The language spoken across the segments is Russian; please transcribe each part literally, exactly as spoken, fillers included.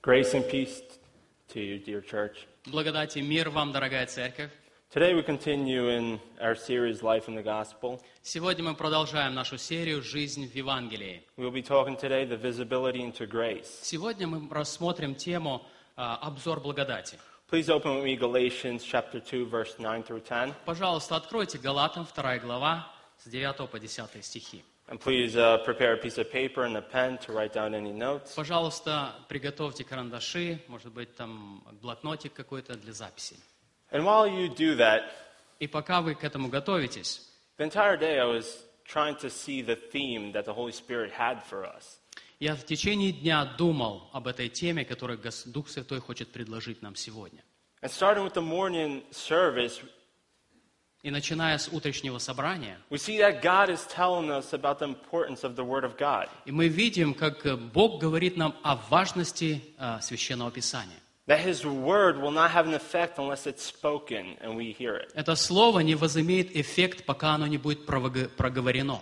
Grace and peace to you, dear church. Благодать и мир вам, дорогая церковь. Today we continue in our series Life in the Gospel. Сегодня мы продолжаем нашу серию «Жизнь в Евангелии». We'll be talking today the visibility into grace. Сегодня мы рассмотрим тему а, «Обзор благодати». Please open with me Galatians chapter two, verse nine through ten. Пожалуйста, откройте Галатам, вторая глава, с девятого по десятый стихи. And please uh, prepare a piece of paper and a pen to write down any notes. Пожалуйста, приготовьте карандаши, может быть, там блокнотик какой-то для записи. And while you do that, И пока вы к этому готовитесь, the entire day I was trying to see the theme that the Holy Spirit had for us. я в течение дня думал об этой теме, которую Гос- Дух Святой хочет предложить нам сегодня. And starting with the morning service, И начиная с утреннего собрания, we see that God is telling us about the importance of the Word of God. и мы видим, как Бог говорит нам о важности а, Священного Писания. That His Word will not have an effect unless it's spoken and we hear it. Это слово не возымеет эффект, пока оно не будет прового- проговорено.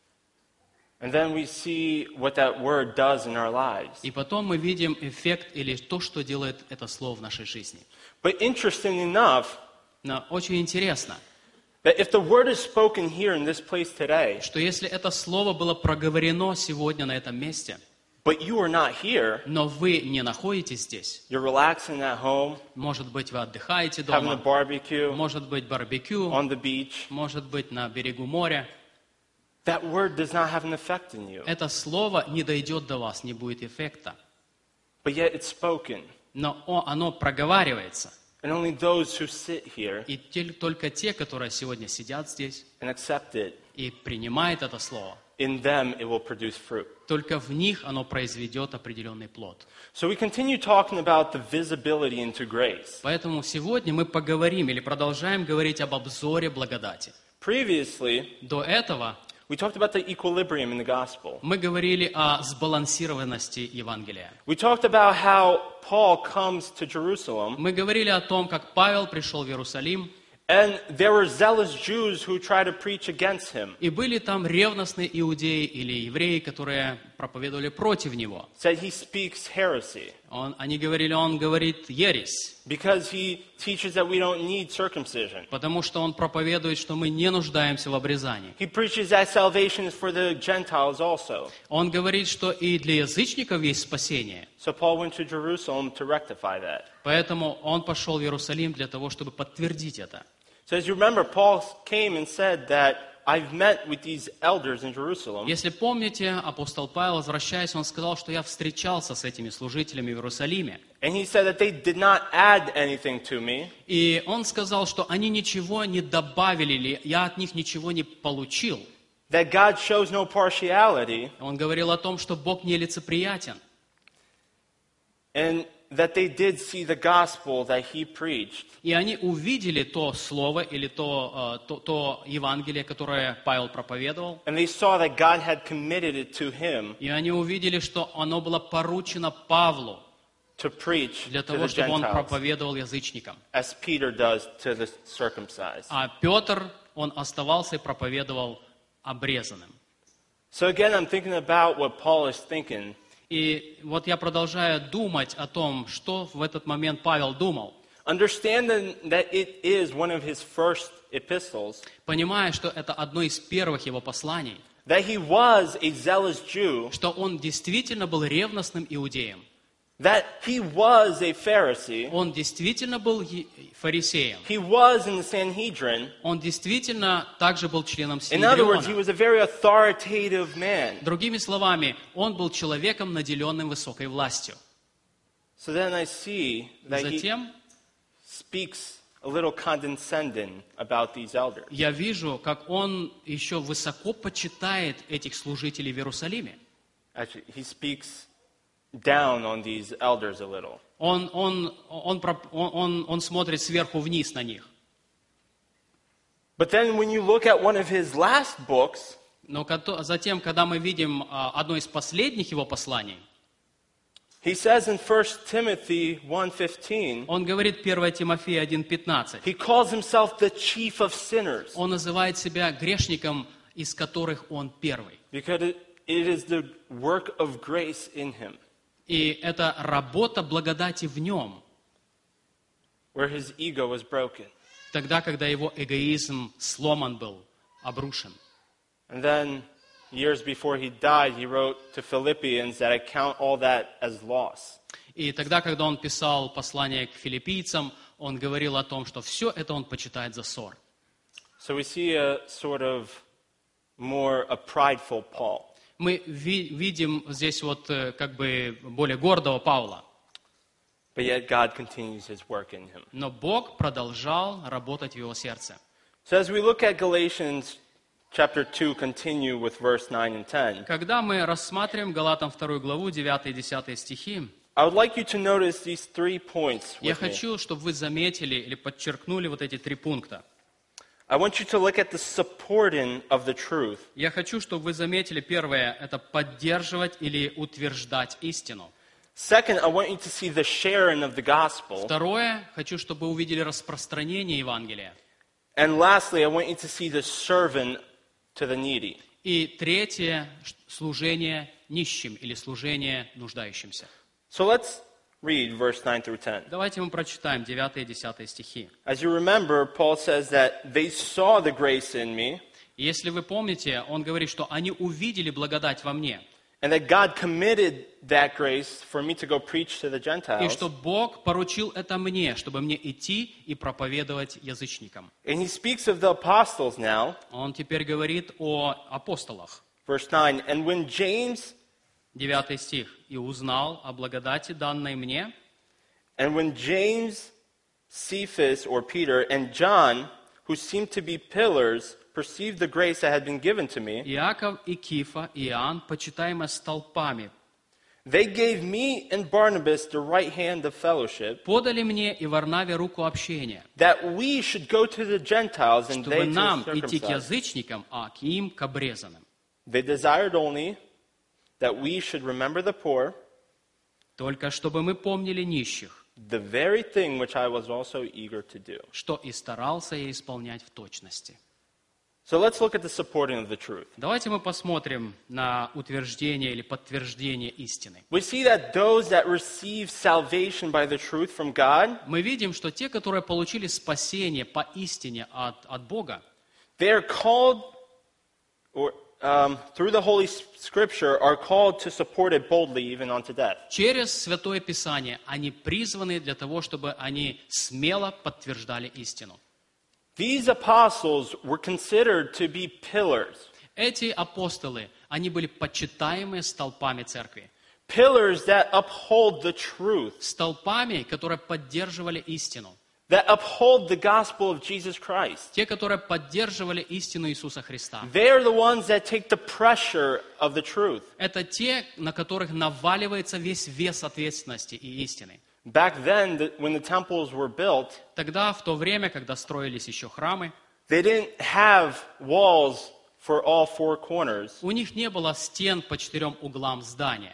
And then we see what that Word does in our lives. И потом мы видим эффект или то, что делает это слово в нашей жизни. But interesting enough, Но очень интересно, that if the Word is spoken here in this place today, что если это слово было проговорено сегодня на этом месте, but you are not here, но вы не находитесь здесь, you're relaxing at home, может быть, вы отдыхаете having a дома, barbecue, может быть, барбекю, on the beach, может быть, на берегу моря, that Word does not have an effect in you. это слово не дойдет до вас, не будет эффекта. But yet it's spoken. Но о- оно проговаривается. And only those who sit here И те- только те, которые сегодня сидят здесь and accept it, и принимают это слово, in them it will produce fruit. только в них оно произведет определенный плод. So we continue talking about the visibility into grace. Поэтому сегодня мы поговорим или продолжаем говорить об обзоре благодати. Previously, До этого we talked about the equilibrium in the gospel. мы говорили о сбалансированности Евангелия. We talked about how Paul comes to Jerusalem, Мы говорили о том, как Павел пришел в Иерусалим, and there were zealous Jews who tried to preach against him, и были там ревностные иудеи или евреи, которые проповедовали против него. said he speaks heresy Он, они говорили, он говорит ересь, because he teaches that we don't need circumcision. потому что он проповедует, что мы не нуждаемся в обрезании. He preaches that salvation is for the Gentiles also. Он говорит, что и для язычников есть спасение. So Paul went to Jerusalem to rectify that. Поэтому он пошел в Иерусалим для того, чтобы подтвердить это. So as you remember, Paul came and said that I've met with these elders in Jerusalem, Если помните, апостол Павел, возвращаясь, он сказал, что я встречался с этими служителями в Иерусалиме. and he said that they did not add anything to me, И он сказал, что они ничего не добавили, или я от них ничего не получил. that God shows no partiality, Он говорил о том, что Бог нелицеприятен. and that they did see the gospel that he preached. И они увидели то слово или то, э, то, то Евангелие, которое Павел проповедовал. And they saw that God had committed it to him И они увидели, что оно было поручено Павлу to preach для to того, the чтобы он Gentiles, проповедовал язычникам. as Peter does to the circumcised. А Петр, он оставался и проповедовал обрезанным. So again, I'm thinking about what Paul is thinking. И вот я продолжаю думать о том, что в этот момент Павел думал, Understanding that it is one of his first epistles, понимая, что это одно из первых его посланий, that he was a zealous Jew, что он действительно был ревностным иудеем, that he was a Pharisee, он действительно был е- фарисеем, he was in the Sanhedrin. он действительно также был членом In other words, he Синедриона. was a very authoritative man. Другими словами, он был человеком, наделенным высокой властью. So then I see that he Затем speaks a little condescending about these elders. я вижу, как он еще высоко почитает этих служителей в Иерусалиме. Actually, he speaks down on these elders a little. Он, он, он, проп- он, он, он смотрит сверху вниз на них. But then when you look at one of his last books, Но кото- затем, когда мы видим а, одно из последних его посланий, he says in First Timothy one fifteen, он говорит первое Тимофея один пятнадцать. he calls himself the chief of sinners Он называет себя грешником, из которых он первый. because it, it is the work of grace in him. И это работа благодати в нем, where his ego was broken. тогда, когда его эгоизм сломан был, обрушен. And then, years before he died, he wrote to Philippians that I count all that as loss. И тогда, когда он писал послание к филиппийцам, он говорил о том, что все это он почитает за ссор. So we see a sort of more a prideful Paul. Мы ви- видим здесь вот э, как бы более гордого Павла. But yet God continues his work in him. Но Бог продолжал работать в его сердце. So as we look at Galatians chapter two, continue with verse nine and ten, Когда мы рассматриваем Галатам вторую главу, девятый и десятый стихи, I would like you to notice these three points я with me. хочу, чтобы вы заметили или подчеркнули вот эти три пункта. I want you to look at the supporting of the truth. Я хочу, чтобы вы заметили, первое, это поддерживать или утверждать истину. Second, I want you to see the sharing of the gospel. Второе, хочу, чтобы вы увидели распространение Евангелия. And lastly, I want you to see the servant to the needy. И третье, служение нищим или служение нуждающимся. So let's read verse nine through ten. Давайте мы прочитаем девятый и десятый стихи. As you remember, Paul says that they saw the grace in me, И если вы помните, он говорит, что они увидели благодать во мне, and that God committed that grace for me to go preach to the и Gentiles. что Бог поручил это мне, чтобы мне идти и проповедовать язычникам. And he speaks of the apostles now, Он теперь говорит о апостолах. verse nine. And when James, Девятый стих. «И узнал о благодати, данной мне, and when James, Cephas, or Peter, and John, who seemed to be pillars, perceived the grace that had been given to me, Иаков и Кифа, и Иоанн, почитаемые столпами, they gave me and Barnabas the right hand of fellowship, подали мне и Варнаве руку общения, that we should go to the Gentiles and they чтобы to нам the идти к circumcised. язычникам, а к им к обрезанным. They desired only that we should remember the poor, Только чтобы мы помнили нищих, the very thing which I was also eager to do. что и старался я исполнять в точности». So let's look at the supporting of the truth. Давайте мы посмотрим на утверждение или подтверждение истины. We see that those that receive salvation by the truth from God, Мы видим, что те, которые получили спасение по истине от, от Бога, they are called, or um, through the Holy Scripture, are called to support it boldly even unto death. через Святое Писание они призваны для того, чтобы они смело подтверждали истину. These apostles were considered to be pillars. Эти апостолы, они были почитаемые столпами церкви. Pillars that uphold the truth, Столпами, которые поддерживали истину. that uphold the gospel of Jesus Christ. Те, которые поддерживали истину Иисуса Христа. They are the ones that take the pressure of the truth. Это те, на которых наваливается весь вес ответственности и истины. Back then, the, when the temples were built, Тогда, в то время, когда строились еще храмы, they didn't have walls for all four corners. у них не было стен по четырем углам здания.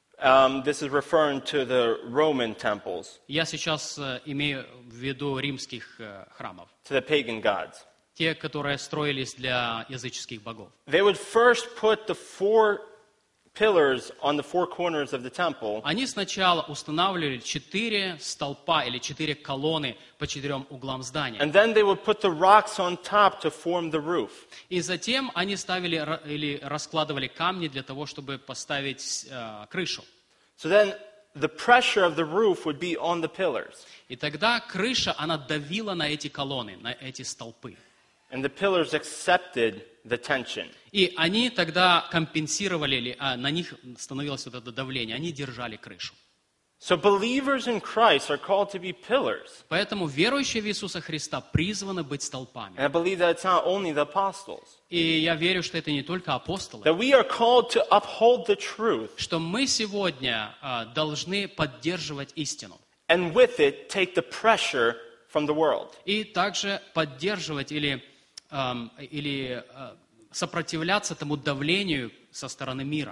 Um, this is referring to the Roman temples, Я сейчас э, имею в виду римских э, храмов. to the pagan gods. Те, которые строились для языческих богов. They would first put the four pillars on the four corners of the temple, Они сначала устанавливали четыре столпа или четыре колонны по четырем углам здания. and then they would put the rocks on top to form the roof. И затем они ставили ра- или раскладывали камни для того, чтобы поставить э, крышу. So then the pressure of the roof would be on the pillars, И тогда крыша, она давила на эти колонны, на эти столпы. and the pillars accepted the tension. И они тогда компенсировали, или а, на них становилось вот это давление, они держали крышу. So believers in Christ are called to be pillars. Поэтому верующие в Иисуса Христа призваны быть столпами. And I believe that it's not only the apostles. И я верю, что это не только апостолы, That we are called to uphold the truth, что мы сегодня а, должны поддерживать истину. and with it take the pressure from the world. И также поддерживать или, ам, или а, сопротивляться тому давлению со стороны мира.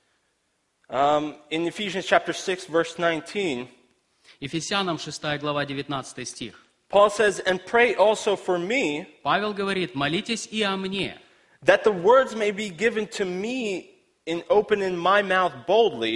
Um, in Ephesians chapter six, verse nineteen, Ефесянам шестая глава, девятнадцатый стих. Paul says, "And pray also for me, Павел говорит: молитесь и о мне, that the words may be given to me in opening my mouth boldly,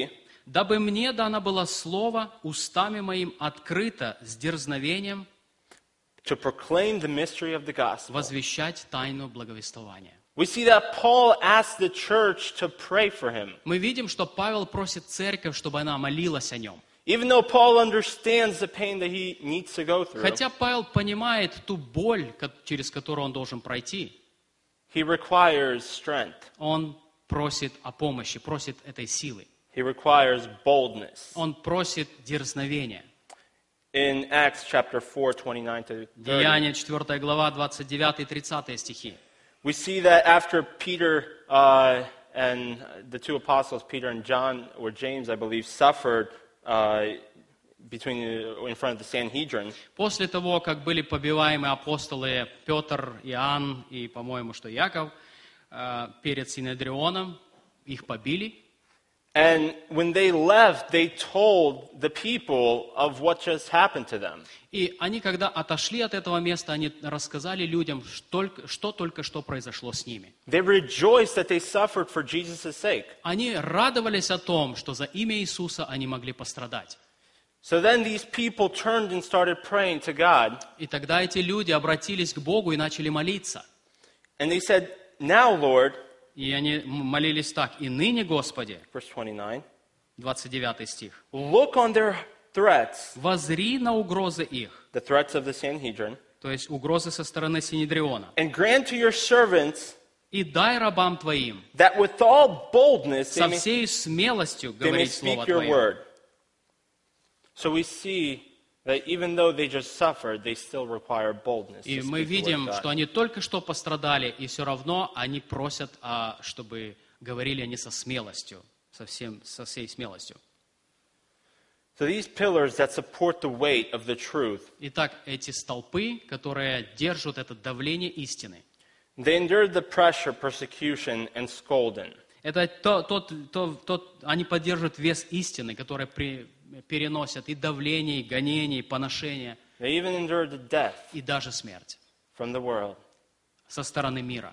«Дабы мне дано было слово устами моим открыто с дерзновением to proclaim the mystery of the gospel. возвещать тайну благовествования». We see that Paul asked the church to pray for him. Мы видим, что Павел просит церковь, чтобы она молилась о нем. Even though Paul understands the pain that he needs to go through, Хотя Павел понимает ту боль, ко- через которую он должен пройти, he requires strength. он просит о помощи, просит этой силы. He requires boldness. Он просит дерзновения. In Acts chapter four, twenty-nine to thirty, Деяния четвёртая глава, двадцать девятый и тридцатый стихи. we see that after Peter uh, and the two apostles, Peter and John, or James, I believe, suffered uh, between in front of the Sanhedrin, После того, как были побиваемы апостолы Петр, Иоанн и, по-моему, что Яков, э, перед Синедрионом, их побили. and when they left, they told the people of what just happened to them. И они, когда отошли от этого места, они рассказали людям, что, что только что произошло с ними. They rejoiced that they suffered for Jesus' sake. Они радовались о том, что за имя Иисуса они могли пострадать. So then these people turned and started praying to God, И тогда эти люди обратились к Богу и начали молиться. and they said, "Now, Lord," И они молились так: «И ныне, Господи», verse twenty-nine, двадцать девятый стих, "look on their threats, «возри на угрозы их», the threats of the Sanhedrin, то есть угрозы со стороны Синедриона, and grant to your servants «и дай рабам Твоим that with all boldness they со may, всей смелостью they may говорить Слово speak your Твое». word." So we see that even though they just suffered, they still require boldness И to мы speak the word of видим, God. что они только что пострадали, и все равно они просят, а, чтобы говорили они со смелостью, со, всем, со всей смелостью. So these pillars that support the weight of the truth, Итак, эти столпы, которые держат это давление истины, they endured the pressure, persecution, and scolding. это то, тот, то, тот, они поддерживают вес истины, который при, переносят и давление, и гонение, и поношение, They even endured the death и даже смерть from the world. со стороны мира.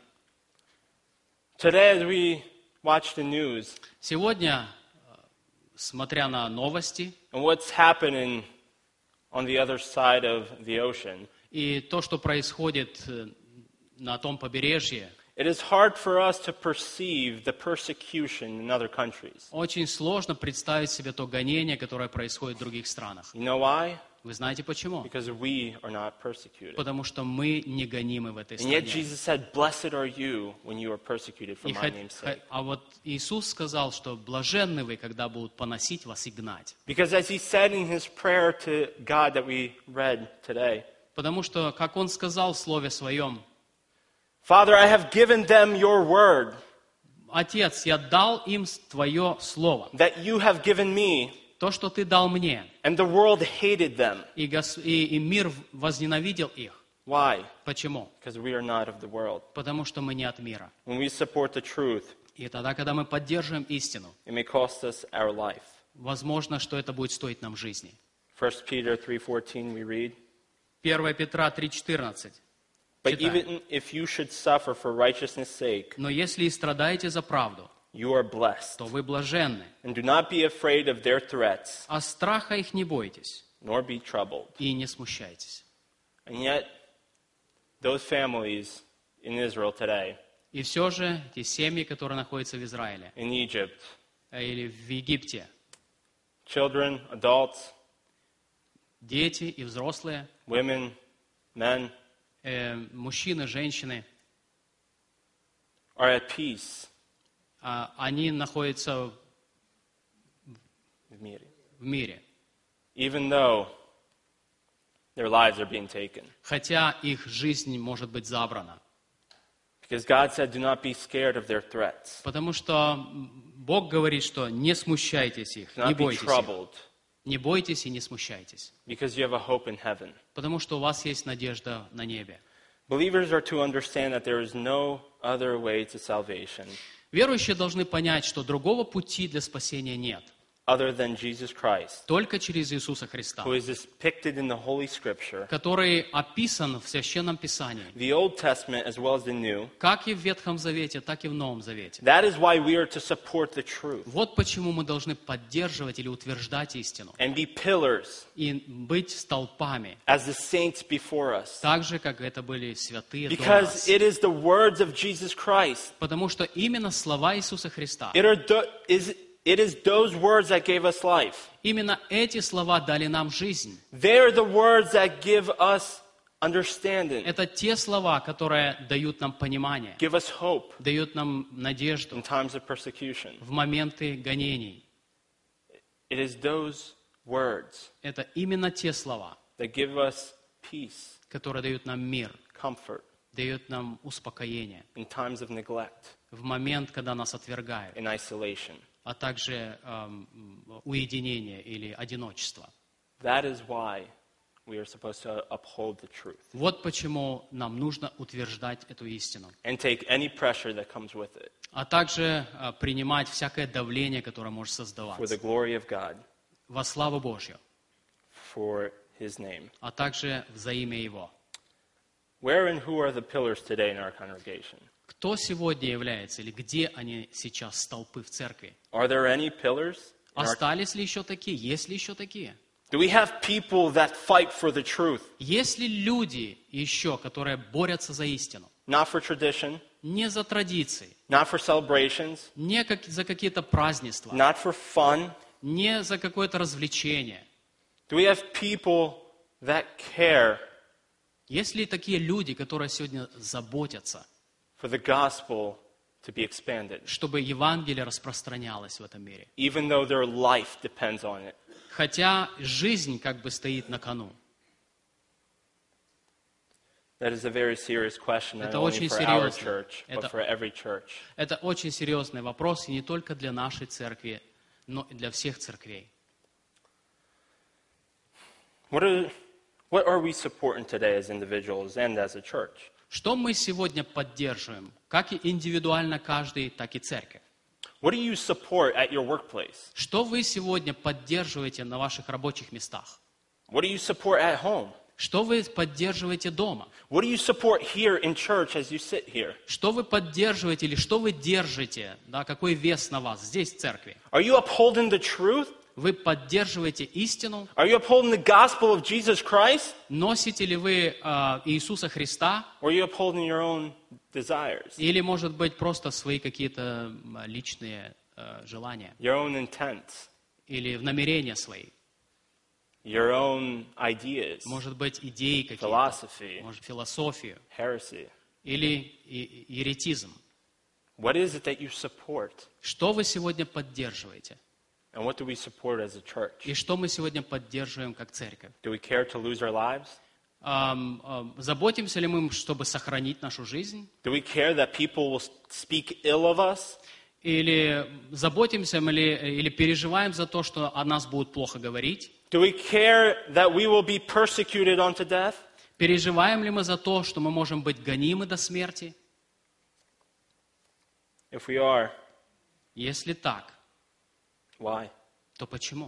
Today, as we watch the news Сегодня, смотря на новости and what's happening on the other side of the ocean, и то, что происходит э, на том побережье, it is hard for us to perceive the persecution in other countries. очень сложно представить себе то гонение, которое происходит в других странах. You know why? Вы знаете почему? Because we are not persecuted. Потому что мы не гонимы в этой And yet стране. Jesus said, "Blessed are you when you are persecuted for И my хоть- name's хо- sake." а вот Иисус сказал, что блаженны вы, когда будут поносить вас и гнать. Because as he said in his prayer to God that we read today, Потому что, как Он сказал в Слове Своем, "Father, I have given them your word «Отец, я дал им Твое Слово, that you have given me, то, что Ты дал мне, and the world hated them." и, гос- и- и мир возненавидел их». Why? Почему? Because we are not of the world. Потому что мы не от мира. When we support the truth, И тогда, когда мы поддерживаем истину, it may cost us our life. возможно, что это будет стоить нам жизни. First Peter three fourteen we read, первое Петра три четырнадцать. "But Читаем. even if you should suffer for righteousness' sake, «Но если и страдаете за правду, you are blessed. то вы блаженны, And do not be afraid of their threats, а страха их не бойтесь nor be troubled." и не смущайтесь». And yet, those families in Israel today, И все же те семьи, которые находятся в Израиле in Egypt, э, или в Египте, children, adults, дети и взрослые, women, men, э, мужчины, женщины, are at peace а, они находятся with me, в мире, even though their lives are being taken. хотя их жизнь может быть забрана. Because God said, "Do not be scared of their threats. Потому что Бог говорит, что не смущайтесь их, Do не not be бойтесь их. troubled, Не бойтесь и не смущайтесь, because you have a hope in heaven." потому что у вас есть надежда на небе. Believers are to understand that there is no other way to salvation Верующие должны понять, что другого пути для спасения нет. other than Jesus Christ, только через Иисуса Христа, who is depicted in the Holy Scripture, который описан в Священном Писании, the Old Testament as well as the New. как и в Ветхом Завете, так и в Новом Завете. That is why we are to support the truth Вот почему мы должны поддерживать или утверждать истину and be pillars и быть столпами, as the saints before us. так же, как это были святые до Because нас. it is the words of Jesus Christ. Потому что именно слова Иисуса Христа, It are the, is, it is those words that gave us life. именно эти слова дали нам жизнь. They are the words that give us understanding, Это те слова, которые дают нам понимание, give us hope дают нам надежду in times of persecution. в моменты гонений. It is those words Это именно те слова, that give us peace, которые дают нам мир, comfort дают нам успокоение in times of neglect в момент, когда нас отвергают, and isolation. а также эм, уединение или одиночество. That is why we are supposed to uphold the truth Вот почему нам нужно утверждать эту истину, and take any pressure that comes with it а также э, принимать всякое давление, которое может for the создаваться glory of God, во славу Божью, for His name. а также за имя Его. Where and who are the pillars today in our congregation? Кто сегодня является или где они сейчас столпы в церкви? Are there any pillars? in our- Остались ли еще такие? Есть ли еще такие? Do we have people that fight for the truth, Есть ли люди еще, которые борются за истину? not for tradition, Не за традиции, not for celebrations, не как, за какие-то празднества, not for fun? не за какое-то развлечение. Do we have people that care Есть ли такие люди, которые сегодня заботятся, for the gospel to be expanded, чтобы Евангелие распространялось в этом мире? even though their life depends on it? Хотя жизнь как бы стоит на кону. That is a very serious question, not Это only очень for our серьезно. church, but Это- for every church. Это очень серьезный вопрос, и не только для нашей церкви, но и для всех церквей. What are, what are we supporting today as individuals and as a church? Что мы сегодня поддерживаем, как и индивидуально каждый, так и церковь? What do you support at your workplace? Что вы сегодня поддерживаете на ваших рабочих местах? What do you support at home? Что вы поддерживаете дома? What do you support here in church as you sit here? Что вы поддерживаете или что вы держите? Да, какой вес на вас здесь, в церкви? Are you upholding the truth? Вы поддерживаете истину? Are you upholding the gospel of Jesus Christ? Носите ли вы э, Иисуса Христа? Or are you upholding your own desires, Или, может быть, просто свои какие-то м, личные э, желания? your own intents, Или намерения свои? your own ideas, Может быть, идеи какие-то? philosophy, Может, философию? heresy? Или и- еретизм? What is it that you support? Что вы сегодня поддерживаете? And what do we support as a church? И что мы сегодня поддерживаем как церковь? Do we care to lose our lives? Ам, ам, заботимся ли мы, чтобы сохранить нашу жизнь? Do we care that people will speak ill of us? Или заботимся мы ли, или переживаем за то, что о нас будут плохо говорить? Do we care that we will be persecuted unto death? Переживаем ли мы за то, что мы можем быть гонимы до смерти? If we are, Если так, why? то почему?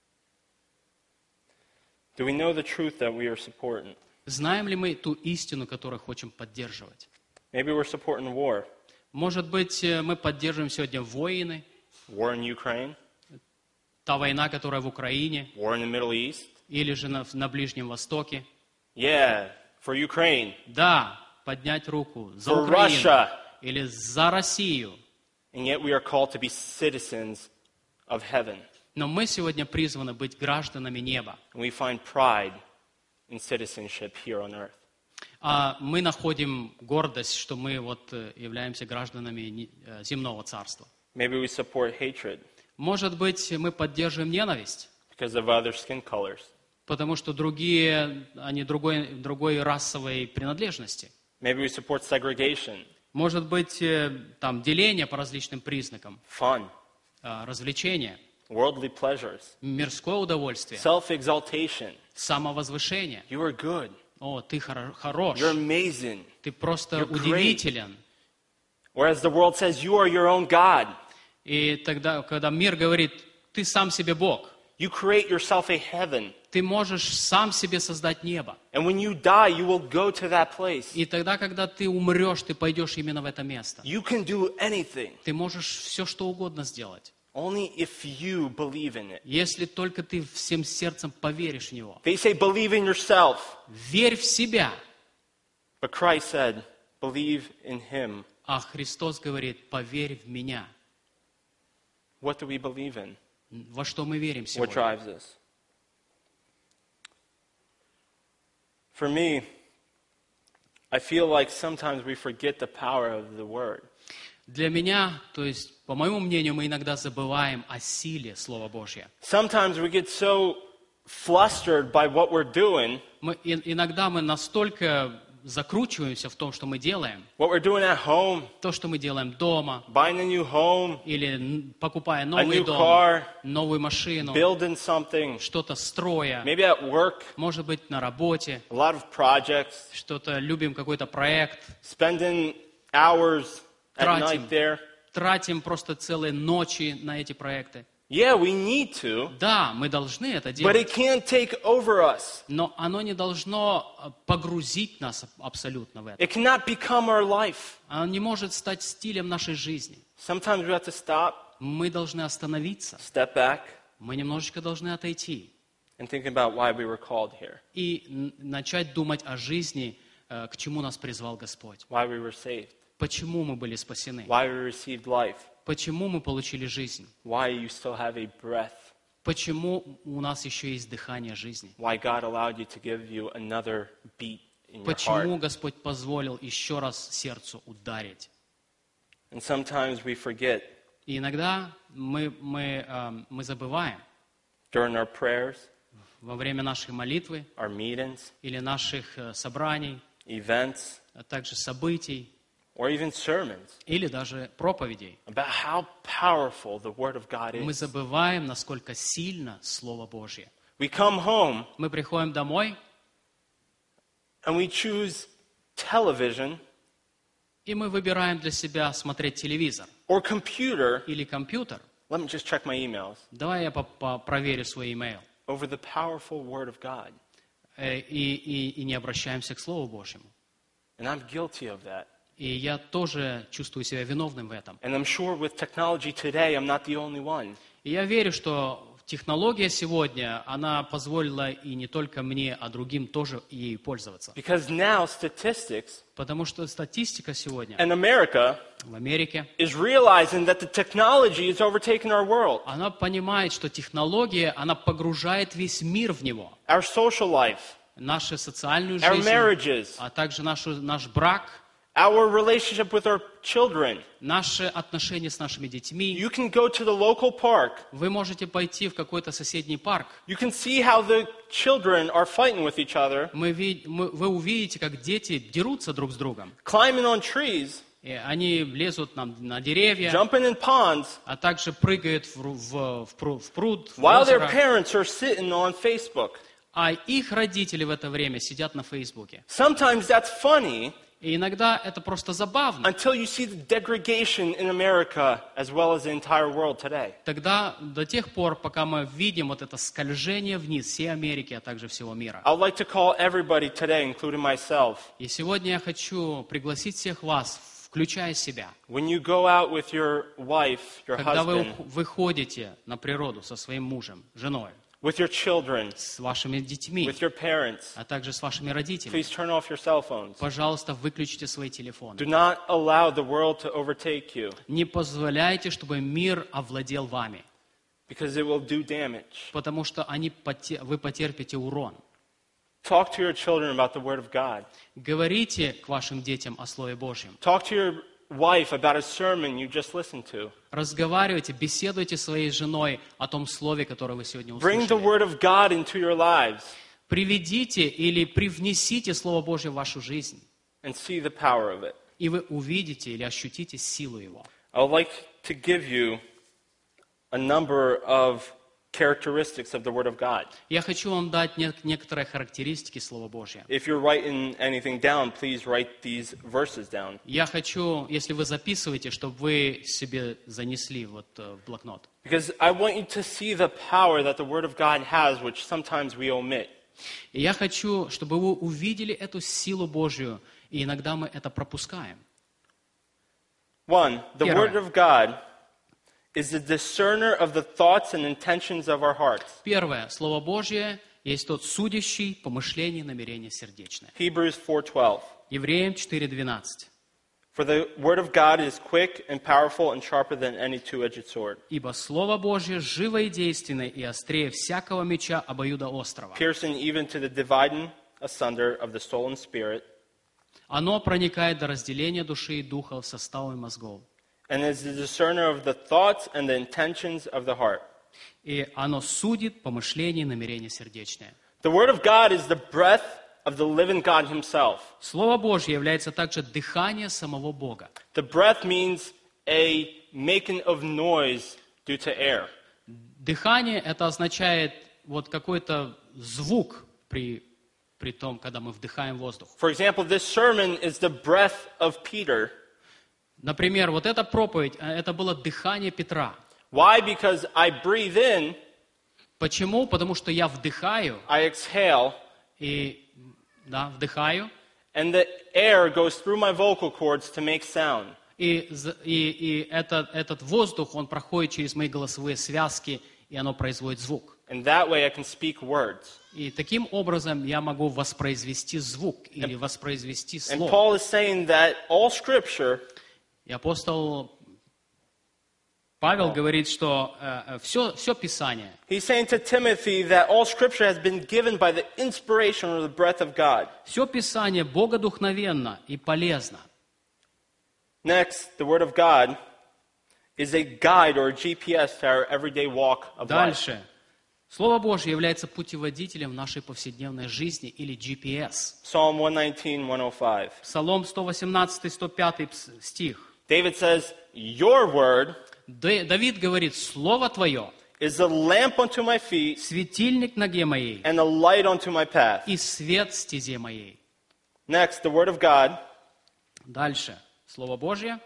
Do we know the truth that we are supporting? Знаем ли мы ту истину, которую хотим поддерживать? Maybe we're supporting war. Может быть, э, мы поддерживаем сегодня войны, War in Ukraine, та война, которая в Украине, war in the Middle East. или же на, на Ближнем Востоке. Yeah, for Ukraine, Да, поднять руку за for Украину Russia. или за Россию. And yet we are called to be citizens of heaven. Но мы сегодня призваны быть гражданами неба. And we find pride in citizenship here on earth. А мы находим гордость, что мы вот э, являемся гражданами не- э, земного царства. Maybe we support hatred Может быть, мы поддерживаем ненависть, because of other skin colors. потому что другие, они другой, другой расовой принадлежности. Maybe we support segregation, Может быть, э, там деление по различным признакам, fun, э, развлечения, worldly pleasures, мирское удовольствие, self-exaltation. самовозвышение. You are good. О, ты хоро- хорош, You're amazing. ты просто you're great. удивителен. Whereas the world says you are your own God. И тогда, когда мир говорит, ты сам себе Бог. You create yourself a heaven. Ты можешь сам себе создать небо. And when you die, you will go to that place. И тогда, когда ты умрешь, ты пойдешь именно в это место. You can do anything, Ты можешь все, что угодно сделать. only if you believe in it. Если только ты всем сердцем поверишь в него. They say believe in yourself, Верь в себя. but Christ said, believe in Him. А Христос говорит, поверь в меня. What do we believe in? Во что мы верим What сегодня? drives us? For me, I feel like sometimes we forget the power of the Word. Для меня, то есть, по моему мнению, мы иногда забываем о силе Слова Божьего. Sometimes we get so flustered by what we're doing, Мы, и- иногда мы настолько закручиваемся в том, что мы делаем, what we're doing at home, то, что мы делаем дома, buying a new home, или н- покупая a новый new дом, car, новую машину, building something, что-то строя, maybe at work, может быть, на работе, a lot of projects, что-то любим, какой-то проект, spending hours at Тратим. night there. тратим просто целые ночи на эти проекты. Yeah, we need to, Да, мы должны это but делать, it can't take over us. но оно не должно э, погрузить нас аб- абсолютно в это. It cannot become our life. Оно не может стать стилем нашей жизни. Sometimes we have to stop, Мы должны остановиться, step back, мы немножечко должны отойти and think about why we were called here, и н- начать думать о жизни, э, к чему нас призвал Господь. why we were saved, Почему мы были спасены? why we received life, Почему мы получили жизнь? why you still have a breath, Почему у нас еще есть дыхание жизни? why God allowed you to give you another beat in your Почему heart. Господь позволил еще раз сердцу ударить? And sometimes we forget И иногда мы, мы, эм, мы забываем during our prayers, во время нашей молитвы our meetings, или наших э, собраний, events, а также событий or even sermons или даже проповедей. about how powerful the Word of God Мы is. забываем, насколько сильно Слово Божье. We come home Мы приходим домой, and we choose television и мы выбираем для себя смотреть телевизор or computer. или компьютер. Let me just check my emails. Давай я по- по- проверю свой имейл. Over the powerful Word of God. Э, И, и, и не обращаемся к Слову Божьему. And I'm guilty of that. И я тоже чувствую себя виновным в этом. And I'm sure with technology today, I'm not the only one. И я верю, что технология сегодня, она позволила и не только мне, а другим тоже ею пользоваться. Because now statistics Потому что статистика сегодня in America в Америке, is realizing that the technology is overtaking our world, она понимает, что технология, она погружает весь мир в него. our social life, Нашу социальную our жизнь, marriages, а также нашу, наш брак, our relationship with our children. наши отношения с нашими детьми. You can go to the local park. Вы можете пойти в какой-то соседний парк. You can see how the children are fighting with each other, Мы, ви- мы- вы увидите, как дети дерутся друг с другом. climbing on trees, И они лезут на, на деревья, jumping in понds, а также прыгают в, ру- в- в пру- в пруд, в while their озеро. parents are sitting on Facebook. А их родители в это время сидят на Фейсбуке. Sometimes that's funny И иногда это просто забавно. until you see the degradation in America as well as the entire world today. Тогда до тех пор, пока мы видим вот это скольжение вниз всей Америки, а также всего мира. I would like to call everybody today, including myself, И сегодня я хочу пригласить всех вас, включая себя. when you go out with your wife, your Когда вы husband, ух- выходите на природу со своим мужем, женой, with your children, с вашими детьми, with your parents, а также с вашими родителями, please turn off your cell phones. пожалуйста, выключите свои телефоны. Do not allow the world to overtake you Не позволяйте, чтобы мир овладел вами, because it will do damage. потому что они поте- вы потерпите урон. Talk to your children about the Word of God. Говорите к вашим детям о Слове Божьем. Talk to your wife about a sermon you just listened to. Разговаривайте, беседуйте со своей женой о том Слове, которое вы сегодня Bring the услышали. Word of God into your lives Приведите или привнесите Слово Божье в вашу жизнь, and see the power of it. и вы увидите или ощутите силу Его. I would like to give you a number of characteristics of the Word of God. Я хочу вам дать не- некоторые характеристики Слова Божьего. If you're writing anything down, please write these verses down. Я хочу, если вы записываете, чтобы вы себе занесли вот э, в блокнот. Because I want you to see the power that the Word of God has, which sometimes we omit. И я хочу, чтобы вы увидели эту силу Божью, и иногда мы это пропускаем. One, the Первое. Word of God is the discerner of the thoughts and intentions of our hearts. Первое. Слово Божье есть тот судящий помышление и намерение сердечное. Hebrews four twelve. Евреям четыре двенадцать. For the Word of God is quick and powerful and sharper than any two-edged sword, Ибо Слово Божье живо и действенное, и острее всякого меча обоюдоострого. piercing even to the dividing asunder of the soul and spirit, Оно проникает до разделения души и духа в составы мозгов. and is the discerner of the thoughts and the intentions of the heart. И оно судит помышление и намерение сердечное. The Word of God is the breath of the living God Himself. Слово Божье является также дыханием самого Бога. The breath means a making of noise due to air. Дыхание это означает вот какой-то звук при, при том, когда мы вдыхаем воздух. For example, this sermon is the breath of Peter. Например, вот эта проповедь, э, это было дыхание Петра. Why? Because I breathe in, Почему? Потому что я вдыхаю, I exhale, и да, вдыхаю, and the air goes through my vocal cords to make sound. и, з- и, и этот, этот воздух, он проходит через мои голосовые связки, и оно производит звук. And that way I can speak words. И таким образом я могу воспроизвести звук или воспроизвести And слово. Paul is saying that all Scripture И апостол Павел говорит, что э, все, все Писание, He's saying to Timothy that all Scripture has been given by the inspiration or the breath of God. все Писание богодухновенно и полезно. Next, the Word of God is a guide or a G P S to our everyday walk of life. Дальше. Слово Божье является путеводителем в нашей повседневной жизни или джи пи эс. Psalm one nineteen, one oh five. Псалом сто восемнадцать, сто пять пс- стих. David says, Your Word Д- Давид говорит, Слово Твое, is a lamp unto my feet светильник ноге моей and a light unto my path. и свет стезе моей. Next, the Word of God. Дальше. Слово Божье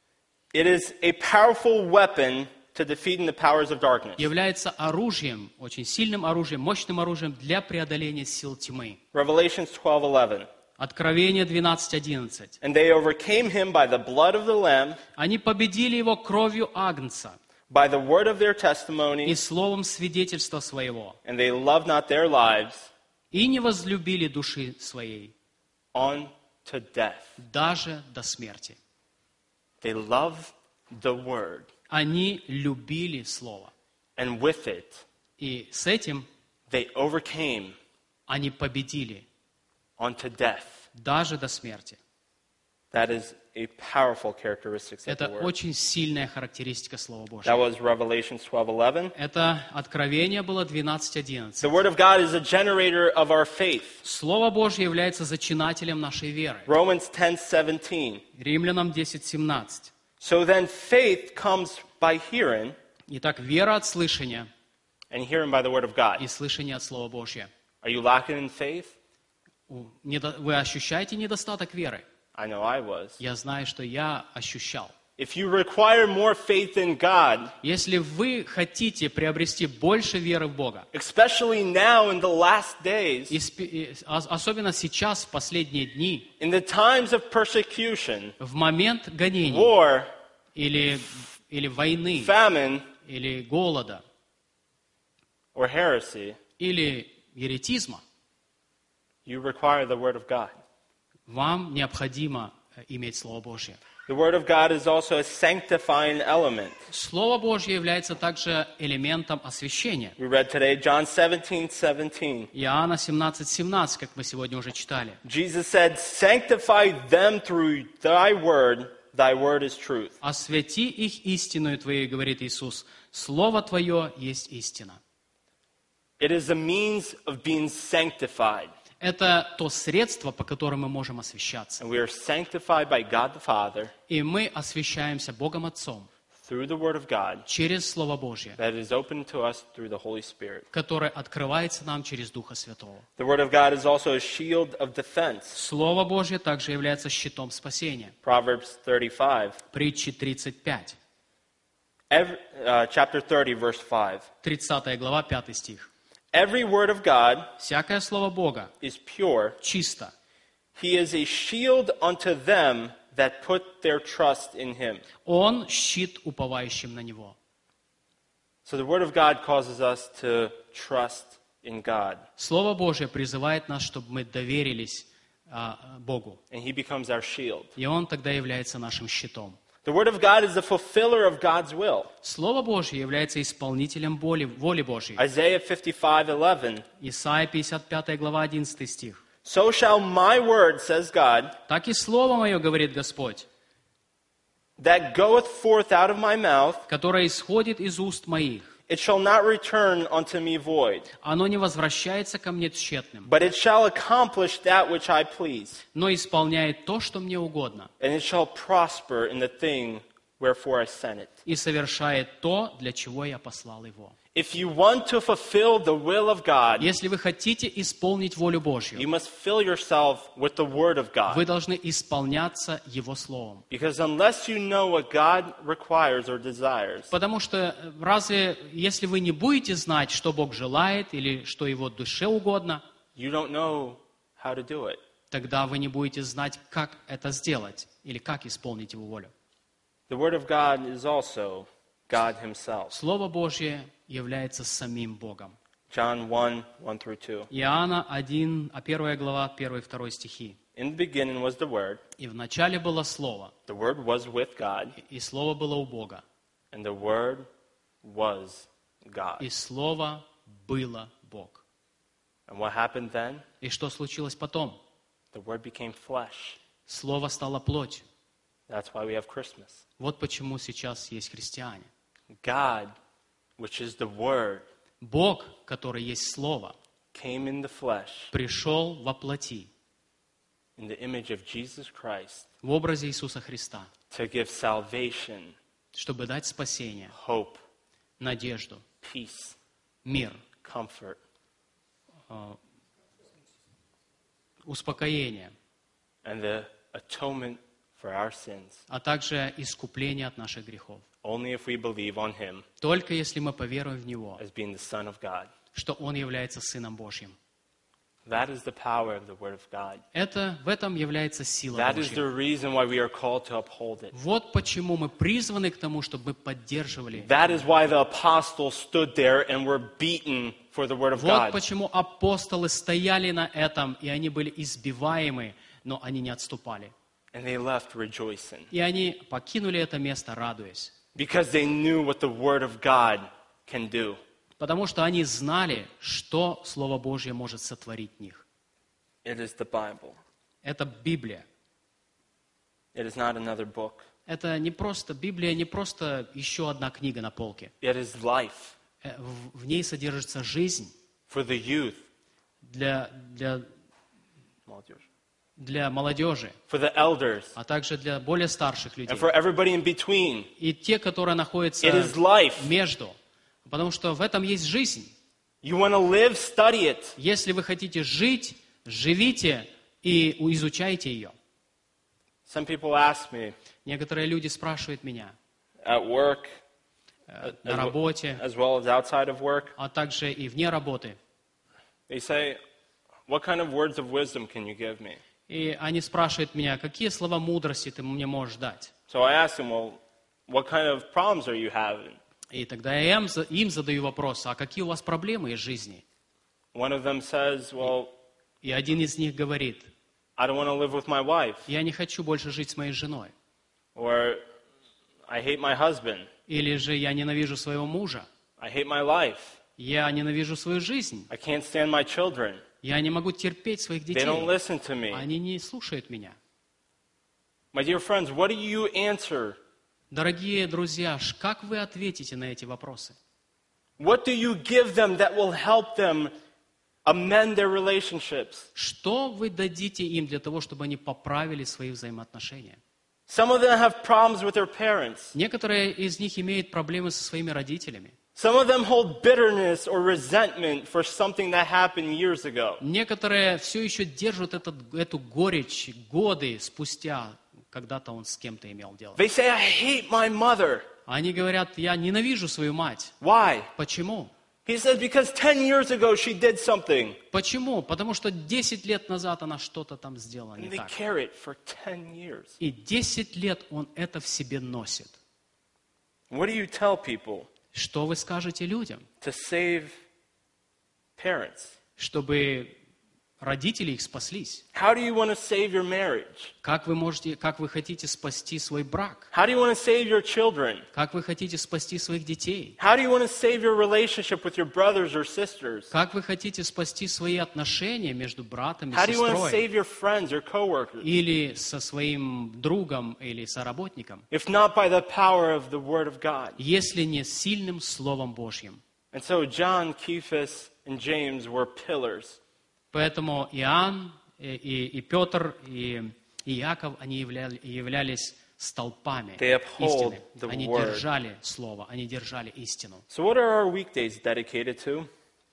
It is a powerful weapon to defeating the powers of darkness. является оружием, очень сильным оружием, мощным оружием для преодоления сил тьмы. Revelations twelve eleven. Откровение двенадцать одиннадцать. And they overcame him by the blood of the Lamb, Они победили его кровью Агнца by the word of their и testimony, словом свидетельства своего, and they loved not their lives и не возлюбили души своей unto death. даже до смерти. They loved the word, Они любили Слово. and with it, И с этим they overcame они победили unto death. даже до смерти. That is a powerful characteristic of Это the word. очень сильная характеристика Слова That Божьего. was Revelations twelve eleven. Это Откровение было двенадцать одиннадцать. The word of God is a generator of our faith. Слово Божье является зачинателем нашей веры. Romans ten seventeen. Римлянам десять семнадцать. So then faith comes by hearing, Итак, вера от слышания, and hearing by the word of God. и слышание от Слова Божьего. Are you lacking in faith? У- недо- Вы ощущаете недостаток веры? I know I was. Я знаю, что я ощущал. If you require more faith in God, Если вы хотите приобрести больше веры в Бога, especially now in the last days, и спе- и ос- особенно сейчас, в последние дни, in the times of persecution, в момент гонений war, или, или войны, famine, или голода, or heresy, или еретизма, you require the word of God. вам необходимо э, иметь Слово Божье. The word of God is also a sanctifying element. Слово Божье является также элементом освящения. We read today John seventeen seventeen. Иоанна семнадцать семнадцать, как мы сегодня уже читали. Jesus said, sanctify them through thy word, thy word is truth. «Освяти их истиною Твоей, — говорит Иисус, — Слово Твое есть истина». It is a means of being sanctified. Это то средство, по которому мы можем освящаться. And we are sanctified by God the Father И мы освящаемся Богом Отцом through the Word of God через Слово Божье, that is open to us through the Holy Spirit. которое открывается нам через Духа Святого. The Word of God is also a shield of defense. Слово Божье также является щитом спасения. Proverbs thirty-five, Притчи тридцать пять, every, uh, chapter thirty, verse five. тридцатая глава, пятый стих. Every word of God «Всякое слово Бога is pure. чисто. He is a shield unto them that put their trust in Him. Он щит уповающим на Него». So the Word of God causes us to trust in God. Слово Божье призывает нас, чтобы мы доверились а, Богу. And He becomes our shield. И Он тогда является нашим щитом. The Word of God is the fulfiller of God's will. Слово Божье является исполнителем воли, воли Божьей. Isaiah fifty-five eleven. Исайя пятьдесят пятая глава, одиннадцатый стих. So shall my word, says God, «Так и слово мое, говорит Господь, that goeth forth out of my mouth, которое исходит из уст моих, it shall not return unto me void, оно не возвращается ко мне тщетным, but it shall accomplish that which I please, но исполняет то, что мне угодно, and it shall prosper in the thing wherefore I sent it. и совершает то, для чего я послал его». If you want to fulfill the will of God, Если вы хотите исполнить волю you Божью, must fill yourself with the Word of вы God. должны исполняться Его Словом. Because unless you know what God requires or desires, Потому что разве, если вы не будете знать, что Бог желает или что Его душе угодно, you don't know how to do it. тогда вы не будете знать, как это сделать или как исполнить Его волю. The Word of God is also God Himself. Слово Божье является самим Богом. John one, one through two. Иоанна один, а первая глава, первый и второй стихи. In the beginning was the Word. «И в начале было Слово, The Word was with God, и Слово было у Бога, and the Word was God. и Слово было Бог». And what happened then? И что случилось потом? The Word became flesh. Слово стало плотью. That's why we have Christmas. Вот почему сейчас есть христиане. God, which is the Word, Бог, который есть Слово, came in the flesh пришел во плоти, in the image of Jesus Christ в образе Иисуса Христа, to give salvation, чтобы дать спасение, hope, надежду, peace, мир, comfort, успокоение, and the atonement for our sins. а также искупление от наших грехов. Only if we believe on Him Только если мы поверуем в Него, as being the Son of God. что Он является Сыном Божьим. That is the power of the Word of God. Это, в этом является сила That is the Божья. reason why we are called to uphold it. Вот почему мы призваны к тому, чтобы мы поддерживали. That is why the apostles stood there and were beaten for the Word of Вот God. почему апостолы стояли на этом, и они были избиваемы, но они не отступали. And they left rejoicing. И они покинули это место, радуясь. Because they knew what the Word of God can do. Потому что они знали, что Слово Божье может сотворить в них. It is the Bible. Это Библия. It is not another book. Это не просто, Библия не просто еще одна книга на полке. It is life Э, В, в ней содержится жизнь for the youth, для, для, для молодежи, for the elders, а также для более старших and людей. for everybody in between. И те, которые находятся It is life. между. Потому что в этом есть жизнь. You want to live, study it. Если вы хотите жить, живите и изучайте ее. Some people ask me Некоторые люди спрашивают меня at work, э, as на well- работе, as well as outside of work. а также и вне работы. They say, "What kind of words of wisdom can you give me?" И они спрашивают меня, какие слова мудрости ты мне можешь дать? So I ask them, "Well, what kind of problems are you having?" И тогда я им, за- им задаю вопрос, а какие у вас проблемы из жизни? One of them says, "Well, И один из них говорит, I don't want to live with my wife," я не хочу больше жить с моей женой. or "I hate my husband," Или же я ненавижу своего мужа. "I hate my life," Я ненавижу свою жизнь. "I can't stand my children," Я не могу терпеть своих "They детей. don't listen to me." Они не слушают меня. My dear friends, what do you answer? Дорогие друзья, ш- как вы ответите на эти вопросы? What do you give them that will help them amend their relationships? Что вы дадите им для того, чтобы они поправили свои взаимоотношения? Some of them have problems with their parents. Некоторые из них имеют проблемы со своими родителями. Some of them hold bitterness or resentment for something that happened years ago. Некоторые все еще держат этот, эту горечь годы спустя, когда-то он с кем-то имел дело. They say, I hate my mother. Они говорят, я ненавижу свою мать. Why? Почему? He says, because ten years ago she did something. Почему? Потому что десять лет назад она что-то там сделала не And they так. carry it for ten years. И десять лет он это в себе носит. What do you tell people Что вы скажете людям? to save parents? Чтобы родители их спаслись. How do you want to save your marriage? Как вы можете, как вы хотите спасти свой брак? How do you want to save your children? Как вы хотите спасти своих детей? How do you want to save your relationship with your brothers or sisters? Как вы хотите спасти свои отношения между братом и How do you want to сестрой? save your friends or coworkers? Или со своим другом или соработником? If not by the power of the Word of God. Если не сильным Словом Божьим. And so John, Cephas, and James were pillars. Поэтому Иоанн, и, и, и Петр, и, и Иаков, они являли, являлись столпами They uphold истины. the Они word. держали Слово, они держали истину. So what are our weekdays dedicated to?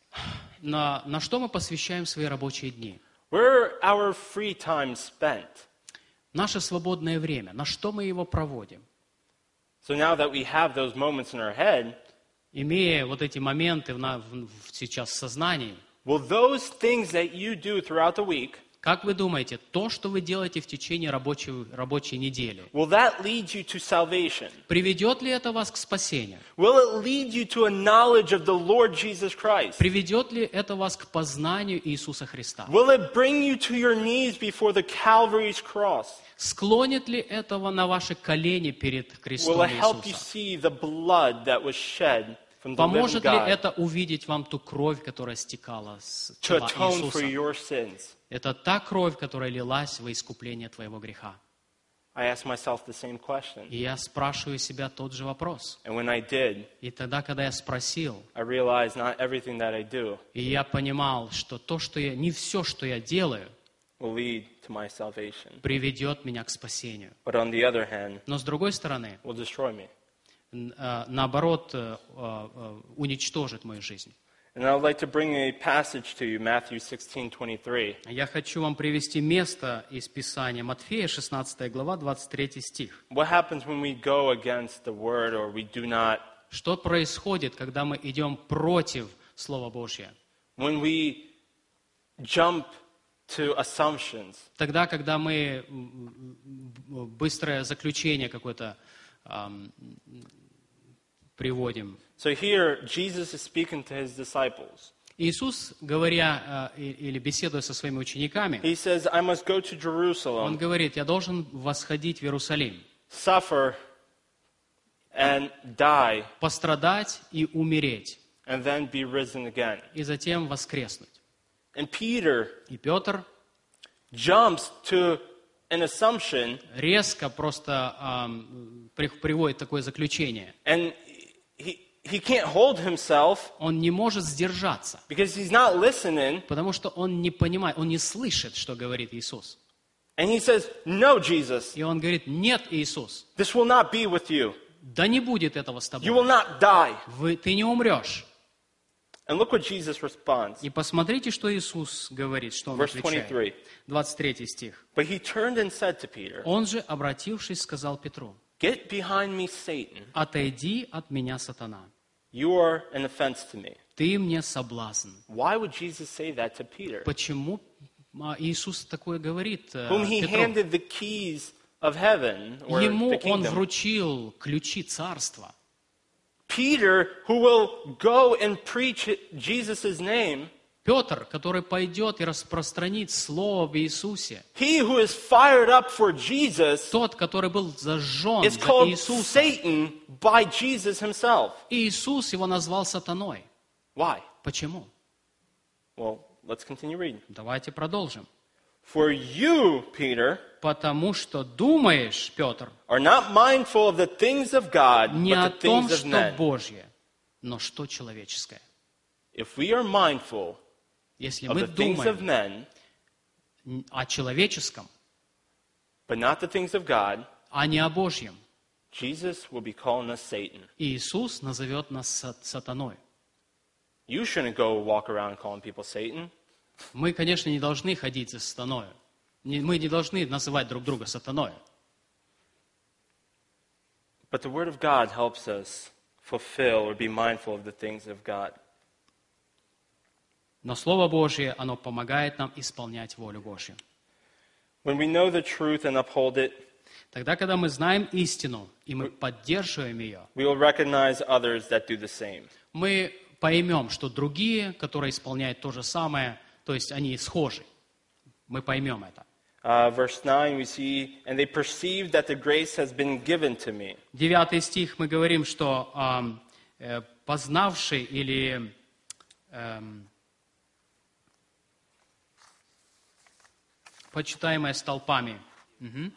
На, на что мы посвящаем свои рабочие дни? Where are our free time spent? Наше свободное время, на что мы его проводим? So now that we have those moments in our head, Имея вот эти моменты в, на- в- в- сейчас в сознании, will those things that you do throughout the week, как вы думаете, то, что вы делаете в течение рабочей, рабочей недели, will that lead you to salvation? приведет ли это вас к спасению? Will it lead you to a knowledge of the Lord Jesus Christ? Приведет ли это вас к познанию Иисуса Христа? Will it bring you to your knees before the Calvary's cross? Склонит ли этого на ваши колени перед Will крестом it help you Иисуса? see the blood that was shed from the living Поможет ли God это увидеть вам ту кровь, которая стекала с to тела atone for Иисуса? your sins? Это та кровь, которая лилась во искупление твоего греха. I asked myself the same question. И я спрашиваю себя тот же вопрос. And when I did, И тогда, когда я спросил, I realized not everything that I do и я понимал, что то, что я, не все, что я делаю, will lead to my salvation. приведет меня к спасению. But on the other hand, Но с другой стороны, will destroy me. н- э, наоборот, э, э, уничтожит мою жизнь. And I would like to bring a passage to you, Matthew sixteen twenty-three. Я хочу вам привести место из Писания Матфея, шестнадцатая глава, двадцать третий стих. What happens when we go against the word or we do not, Что происходит, когда мы идем против Слова Божьего? when we jump to assumptions? Тогда, когда мы м, м, быстрое заключение какое-то ам, приводим. So here, Jesus is speaking to his disciples. Иисус, говоря э, и- или беседуя со своими учениками, He says, I must go to Он Jerusalem, говорит, я должен восходить в Иерусалим, suffer, and die, пострадать и умереть, and then be risen again. и затем воскреснуть. And Peter И Петр jumps to an assumption, резко просто ам, при- приводит такое заключение. and he, he can't hold himself Он не может сдержаться, because he's not listening. потому что он не понимает, он не слышит, что говорит Иисус. And he says, No, Jesus, И он говорит, нет, Иисус, this will not be with you. да не будет этого с You тобой. will not die. Вы, ты не умрешь. And look what Jesus responds. И посмотрите, что Иисус говорит, что Он Verse отвечает. twenty-three. двадцать третий стих. But he turned and said to Peter, Он же, обратившись, сказал Петру, Get behind me, Satan. «Отойди от меня, сатана, You are an offense to me. ты мне соблазн». Why would Jesus say that to Peter, Почему а, Иисус такое говорит э, whom he Петру? handed the keys of heaven or Ему the Он kingdom? вручил ключи царства. Peter, who will go and preach Jesus' name, Петр, который пойдет и распространит Слово в Иисусе, he who is fired up for Jesus, тот, который был зажжен is за called Иисуса. Satan by Jesus himself. И Иисус его назвал сатаной. Why? Почему? Well, let's continue reading. Давайте продолжим. For you, Peter, Потому что думаешь, Петр, are not mindful of the things of God, не о but the том, things of что men. Божье, но что человеческое. If we are mindful Если of мы the things of думаем men, о человеческом, but not the things of God, а не о Божьем. Jesus will be calling us Satan. И Иисус назовет нас са- сатаной. You shouldn't go walk around calling people Satan. Мы, конечно, не должны ходить за сатаной. Не- Мы не должны называть друг друга сатаной. But the Word of God helps us fulfill or be mindful of the things of God. Но Слово Божье, оно помогает нам исполнять волю Божью. When we know the truth and uphold it, Тогда, когда мы знаем истину, и мы поддерживаем ее, we will recognize others that do the same. мы поймем, что другие, которые исполняют то же самое, то есть они схожи. Мы поймем это. Uh, verse nine, we see, and they perceive that the grace has been given to me. Девятый стих мы говорим, что ам, э, познавший или эм, почитаемое столпами. Мгм.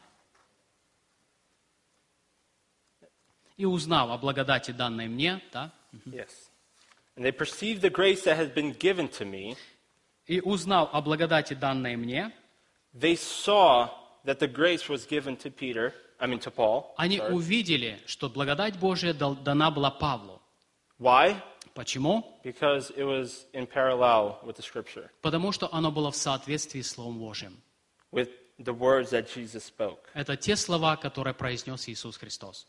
И узнав о благодати, данной мне, да? Yes. And they perceive the grace that has been given to me. И узнав о благодати, данной мне, They saw that the grace was given to Peter, I mean to Paul. они sorry. увидели, что благодать Божия дал- дана была Павлу. Why? Почему? Because it was in parallel with the Scripture, Потому что оно было в соответствии с Словом Божьим. with the words that Jesus spoke. Это те слова, которые произнес Иисус Христос.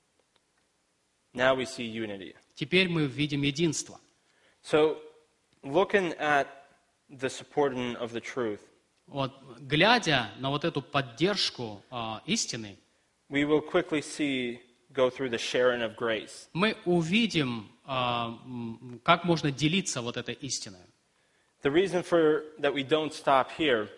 Now we see unity. Теперь мы видим единство. So, looking at the supporting of the truth, Вот, глядя на вот эту поддержку а, истины, we will quickly see go through the sharing of grace. мы увидим, а, м, как можно делиться вот этой истиной. The reason for that we don't stop here,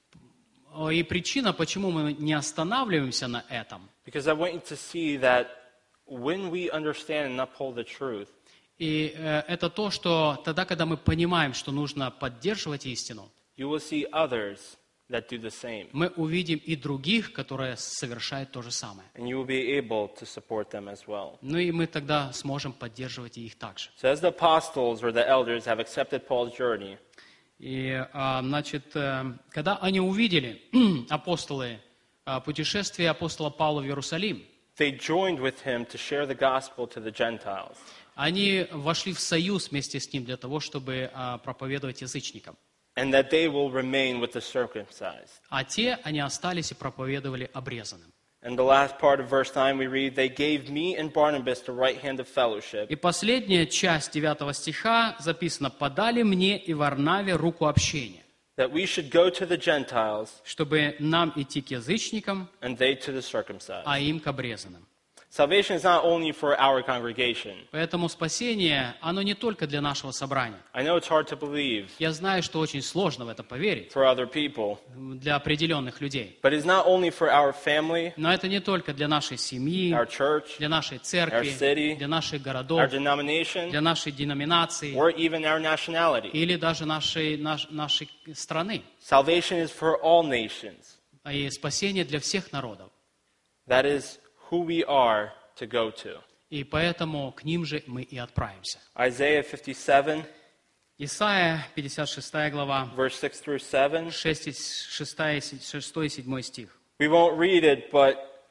О, И причина, почему мы не останавливаемся на этом, because I want you to see that when we understand and uphold the truth, и э, это то, что тогда, когда мы понимаем, что нужно поддерживать истину, you will see others that do the same, мы увидим и других, которые совершают то же самое. and you will be able to support them as well. Ну и мы тогда сможем поддерживать и их также. So as the apostles or the elders have accepted Paul's journey, И, а, значит, э, когда они увидели, апостолы, а, путешествие апостола Павла в Иерусалим, they joined with him to share the gospel to the Gentiles. они вошли в союз вместе с ним для того, чтобы а, проповедовать язычникам. And that they will remain with the circumcised. А те, они остались и проповедовали обрезанным. And the last part of verse nine we read, they gave me and Barnabas the right hand of fellowship, И последняя часть девятого стиха записано: «Подали мне и Варнаве руку общения, that we should go to the Gentiles чтобы нам идти к язычникам, and they to the circumcised. а им к обрезанным». Salvation is not only for our congregation. Поэтому спасение, оно не только для нашего собрания. I know it's hard to believe Я знаю, что очень сложно в это поверить for other people, для определенных людей. but it's not only for our family, Но это не только для нашей семьи, our church, для нашей our церкви, city, для наших our городов, denomination, для нашей деноминации or even our nationality. или даже нашей, наш- нашей страны. Salvation is for all nations. И спасение для всех народов. That is who we are to go to. И поэтому к ним же мы и отправимся. Isaiah fifty-seven, Исайя, пятьдесят шестая глава, verse six through seven. шесть и седьмой стих. We won't read it, but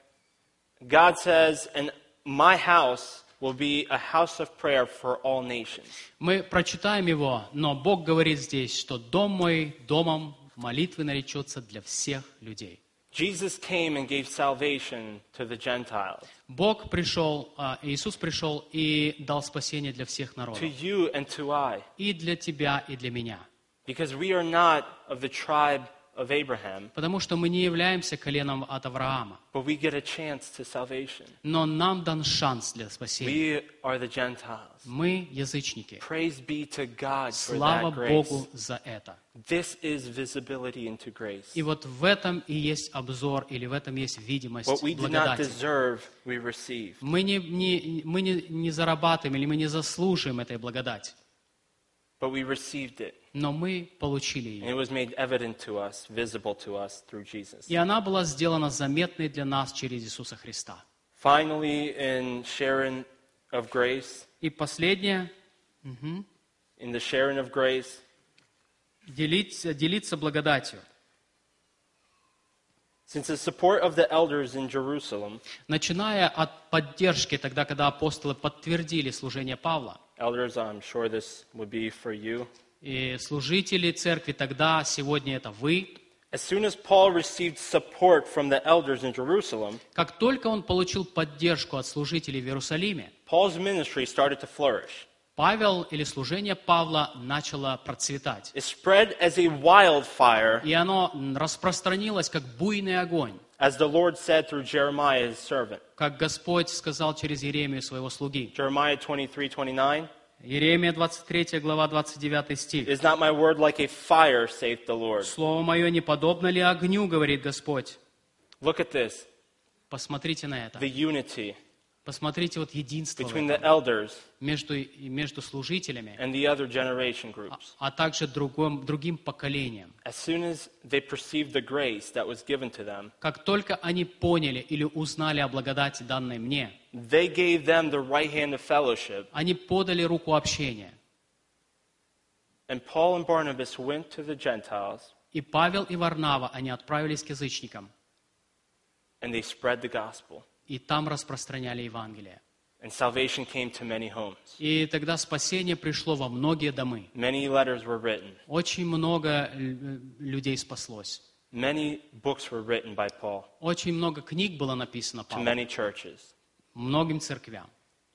God says, and my house will be a house of prayer for all nations. Мы прочитаем его, но Бог говорит здесь, что дом мой домом молитвы наречется для всех людей. Jesus came and gave salvation to the Gentiles, Бог пришел, а, Иисус пришел и дал спасение для всех to народов. you and to I, И для тебя, и для меня. because we are not of the tribe of Abraham, Потому что мы не являемся коленом от Авраама. but we get a chance to salvation. Но нам дан шанс для спасения. We are the Gentiles. Мы язычники. Praise be to God for Слава that grace. Богу за это. This is visibility into grace. И вот в этом и есть обзор, или в этом есть видимость What we do not благодати. deserve, we receive. Мы не, не, мы не, не зарабатываем или мы не заслуживаем этой благодати, But we received it. но мы получили And ее. it was made evident to us, visible to us through Jesus. И она была сделана заметной для нас через Иисуса Христа. Finally, in sharing of grace, И последнее, in the sharing of grace, делиться, делиться благодатью. Since the support of the elders in Jerusalem, начиная от поддержки, тогда, когда апостолы подтвердили служение Павла, elders, I'm sure this would be for you. и служители церкви тогда, сегодня это вы, As soon as Paul received support from the elders in Jerusalem, как только он получил поддержку от служителей в Иерусалиме, Paul's ministry started to flourish. Павел или служение Павла начало процветать. It spread as a wildfire, И оно распространилось, как буйный огонь, as the Lord said through Jeremiah, his servant. как Господь сказал через Иеремию, своего слуги. Jeremiah twenty-three twenty-nine. Иеремия двадцать третья глава, двадцать девятый стих. Is not my word like a fire, saith the Lord? «Слово мое не подобно ли огню, говорит Господь». Look at this, Посмотрите на это. the unity Посмотрите вот единство в between the этом elders между, и между служителями, and the other generation а, groups. а также другом, другим поколением. As soon as they perceived the grace that was given to them, Как только они поняли или узнали о благодати, данной мне, they gave them the right hand of fellowship. они подали руку общения. And Paul and Barnabas went to the Gentiles, И Павел и Варнава, они отправились к язычникам, and they spread the gospel. и там распространяли Евангелие. And salvation came to many homes. И тогда спасение пришло во многие домы. Many letters were written. Очень много лю- людей спаслось. Many books were written by Paul Очень много книг было написано to Павлом, many churches. многим церквям.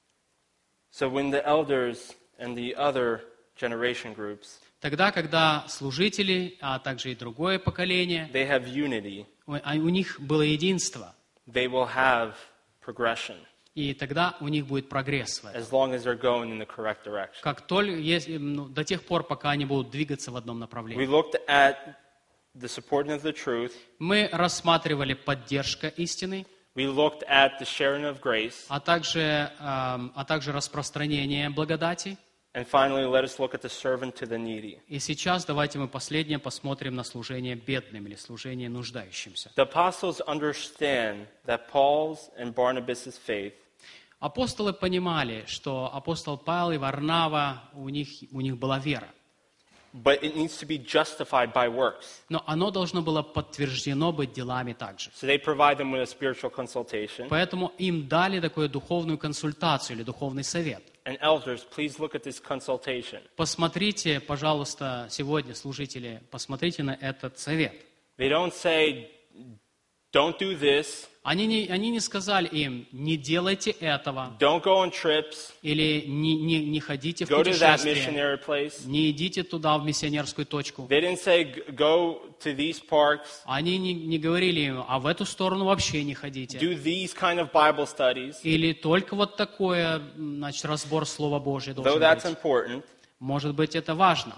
So when the elders and the other generation groups, Тогда, когда служители, а также и другое поколение, they have unity, у а у них было единство, they will have progression и тогда у них будет прогресс в этом. as long as they're going in the correct direction. Как только, если, ну, до тех пор, пока они будут двигаться в одном We направлении. looked at the supporting of the truth. Мы рассматривали поддержка истины, We looked at the sharing of grace. а также, эм, а также распространение благодати. And finally, let us look at the servant to the needy. И сейчас давайте мы последнее посмотрим на служение бедным или служение нуждающимся. The apostles understand that Paul's and Barnabas' faith Апостолы понимали, что апостол Павел и Варнава, у них, у них была вера. but it needs to be justified by works. Но оно должно было подтверждено быть делами также. So they provide them with a spiritual consultation. Поэтому им дали такую духовную консультацию или духовный совет. And elders, please look at this consultation. Посмотрите, пожалуйста, сегодня, служители, посмотрите на этот совет. They don't say, don't do this, Они не, они не сказали им, не делайте этого, don't go on trips, или не, не, не ходите в go to that путешествие, missionary place. не идите туда, в миссионерскую точку. They didn't say, "G- go to these parks, Они не, не говорили им, а в эту сторону вообще не ходите. do these kind of Bible studies. Или только вот такое, м, значит, разбор Слова Божьего Though должен that's быть. important, Может быть, это важно.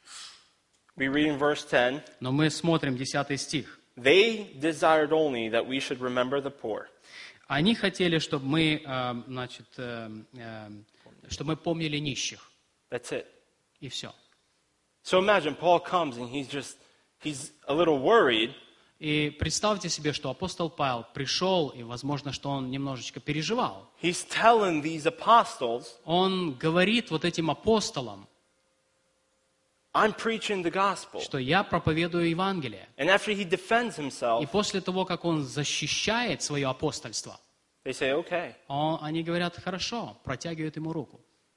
we read in verse ten, Но мы смотрим десятый стих. they desired only that we should remember the poor. Они хотели, чтобы мы, э, значит, э, э, чтобы мы помнили нищих. That's it. И все. So imagine Paul comes and he's just, he's a little worried. И представьте себе, что апостол Павел пришел, и, возможно, что он немножечко переживал. He's telling these apostles, Он говорит вот этим апостолам, I'm preaching the gospel. что я проповедую Евангелие. And after he defends И himself, после того, как он защищает свое апостольство, they say, okay, он- они говорят, хорошо, протягивают ему руку.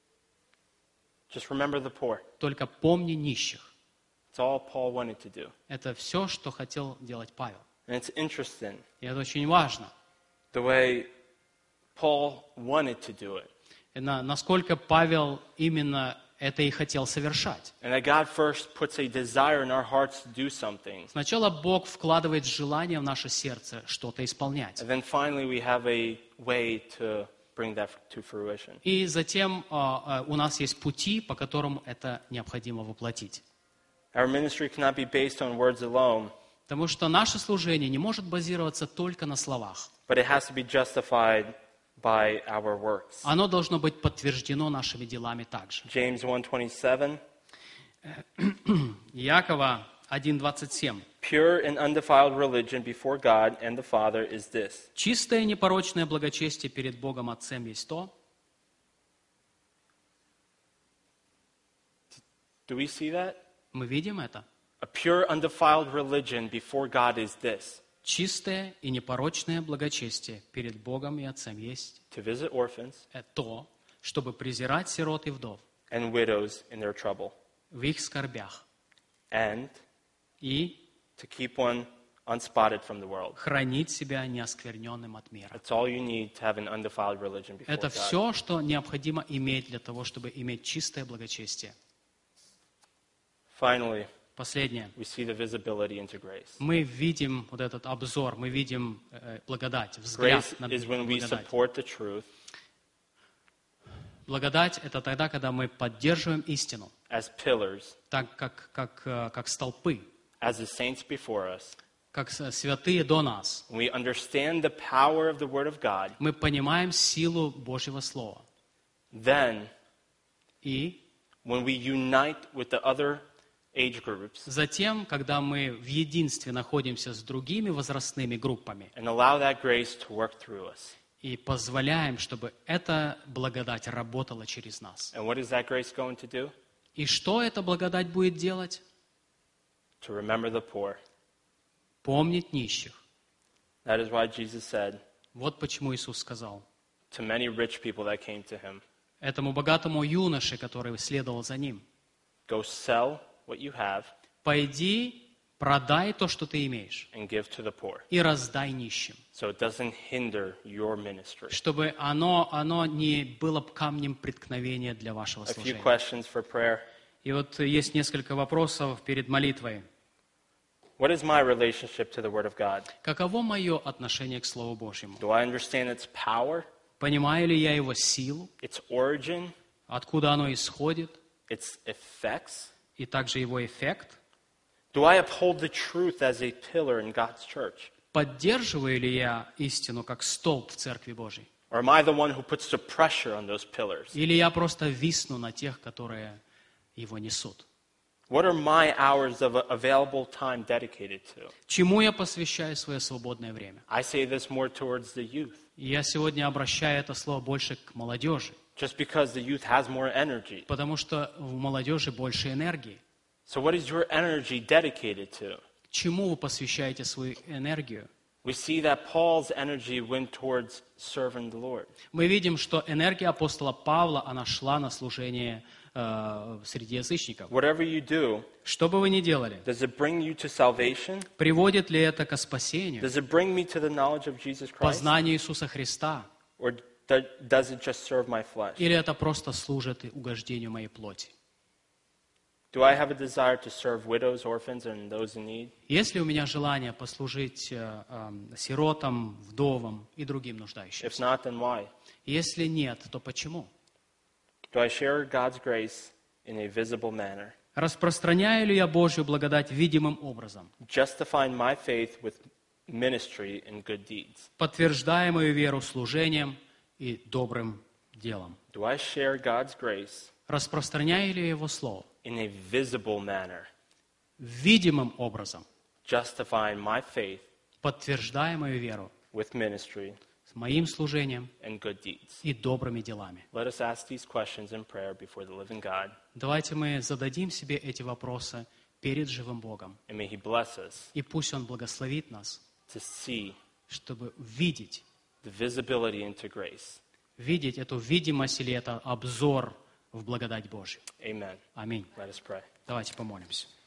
just remember the poor. Только помни нищих. It's all Paul wanted to do. Это все, что хотел делать Павел. And it's interesting И это очень важно. the way Paul wanted to do it. И на- насколько Павел именно это и хотел совершать. And that God first puts a desire in our hearts to do something. Сначала Бог вкладывает желание в наше сердце что-то исполнять. And then finally we have a way to bring that to fruition. И затем а, а, у нас есть пути, по которым это необходимо воплотить. Our ministry cannot be based on words alone, Потому что наше служение не может базироваться только на словах. but it has to be justified by our works. Оно должно быть подтверждено нашими делами также. James one twenty-seven, Иакова один двадцать семь. pure and undefiled religion before God and the Father is this, Чистое непорочное благочестие перед Богом Отцем есть то. do we see that? Мы видим это. A pure undefiled religion before God is this. чистое и непорочное благочестие перед Богом и Отцем есть to visit orphans то, чтобы презирать сирот и вдов and widows in their trouble, в их скорбях and и to keep one unspotted from the world. хранить себя неоскверненным от мира. That's all you need to have an undefiled religion before Это God. все, что необходимо иметь для того, чтобы иметь чистое благочестие. Finally, Последнее. we see the visibility into grace. Мы видим вот этот обзор, мы видим э, благодать, взгляд Grace на is when we благодать. support the truth Благодать – это тогда, когда мы поддерживаем истину, as pillars, так как, как, э, как столпы, as the saints before us. как с- святые до нас. When we understand the power of the Word of God, Мы понимаем силу Божьего Слова. then И when we unite with the other age groups затем, когда мы в единстве находимся с другими возрастными группами and allow that grace to work through us. и позволяем, чтобы эта благодать работала через нас. And what is that grace going to do? И что эта благодать будет делать? To remember the poor. Помнить нищих. That is why Jesus said Вот почему Иисус сказал to many rich people that came to him, этому богатому юноше, который следовал за ним: go sell what you have «Пойди, продай то, что ты имеешь, and give to the poor, и раздай нищим», so it doesn't hinder your ministry. чтобы оно, оно не было камнем преткновения для вашего A few служения. questions for prayer. И вот есть несколько вопросов перед молитвой. What is my relationship to the Word of God? Каково мое отношение к Слову Божьему? Do I understand its power, Понимаю ли я его силу, its origin, откуда оно исходит, its effects? и также его эффект? Do I uphold the truth as a pillar in God's church? Поддерживаю ли я истину как столб в Церкви Божьей? Or am I the one who puts the pressure on those pillars? Или я просто висну на тех, которые его несут? What are my hours of available time dedicated to? Чему я посвящаю свое свободное время? I say this more towards the youth. И я сегодня обращаю это слово больше к молодежи, Just because the youth has more energy. потому что в молодежи больше энергии. So what is your energy dedicated to? Чему вы посвящаете свою энергию? We see that Paul's energy went towards serving the Lord. Мы видим, что энергия апостола Павла, она шла на служение э, среди язычников. Whatever you do, Что бы вы ни делали, does it bring you to salvation? приводит ли это ко спасению, Does it bring me to the knowledge of Jesus Christ? познанию Иисуса Христа, Or do- does it just serve my flesh? или это просто служит угождению моей плоти? Do I have a desire to serve widows, orphans, and those in need? Есть ли у меня желание послужить э, э, сиротам, вдовам и другим If нуждающимся? not, then why? Если нет, то почему? Do I share God's grace in a visible manner, Распространяю ли я Божью благодать видимым образом, justifying my faith with ministry and good deeds? подтверждая мою веру служением и добрым делом? Do I share God's grace Распространяю ли я Его Слово in a visible manner, видимым образом, justifying my faith подтверждая мою веру with ministry с моим служением and good deeds? и добрыми делами? Let us ask these questions in prayer before the living God, Давайте мы зададим себе эти вопросы перед живым Богом. and may He bless us И пусть Он благословит нас, to see чтобы видеть, the visibility into grace. видеть эту видимость или это обзор в благодать Божью. Amen. Аминь. Let us pray. Давайте помолимся.